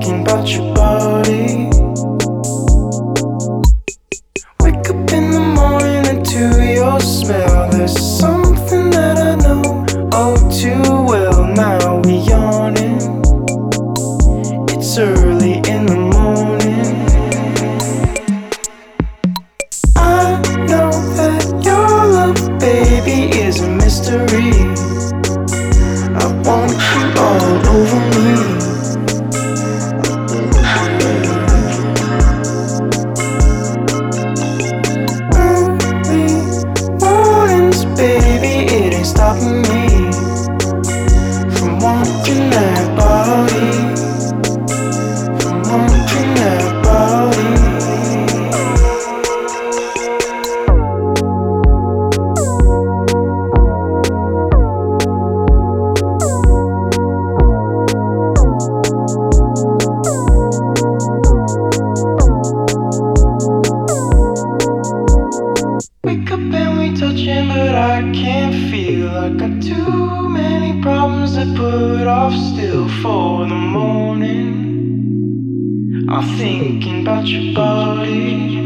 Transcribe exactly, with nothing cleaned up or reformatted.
thinking about your body. Wake up in the morning and to your smell. There's something that I know oh too well. Now we're yawning. It's early in the morning. I know that your love, baby, is a mystery. I want you all over me. Early mornings, baby, it ain't stopping me from wanting that body, from wanting that body. Wake up and we touching, but I can't feel. I got too many problems to put off still for the morning. I'm thinking about your body.